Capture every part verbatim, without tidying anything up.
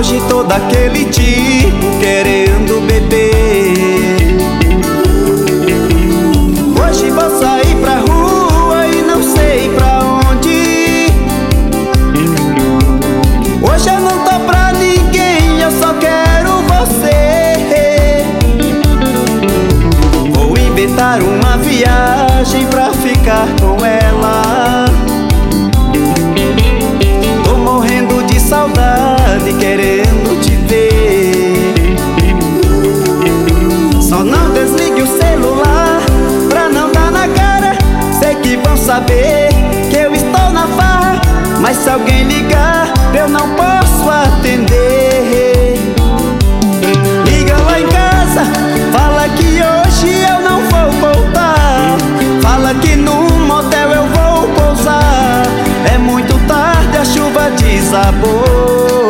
Hoje tô daquele tipo querendo beber. Hoje vou sair pra rua e não sei pra onde. Hoje eu não tô pra ninguém, eu só quero você. Vou inventar uma viagem pra ficar com ela. Tô morrendo de saudade, querendo te ver. Só não desligue o celular pra não dar na cara. Sei que vão saber que eu estou na farra, mas se alguém ligar eu não posso atender. Liga lá em casa, fala que hoje eu não vou voltar. Fala que num motel eu vou pousar. É muito tarde, a chuva desabou.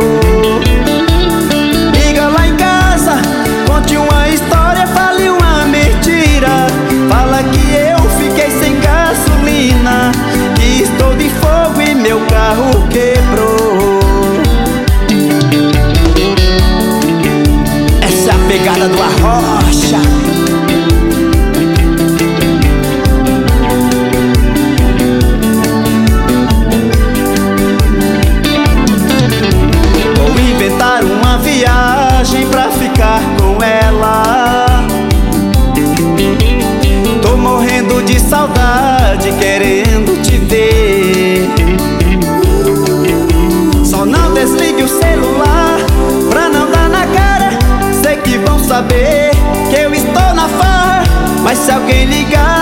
Liga lá em casa, conte uma história, fale uma mentira. Fala que eu fiquei sem gasolina, que estou de fogo e meu carro quebrou. Essa é a pegada do Arrocha. Uma viagem pra ficar com ela. Tô morrendo de saudade, querendo te ver. Só não desligue o celular pra não dar na cara. Sei que vão saber que eu estou na farra, mas se alguém ligar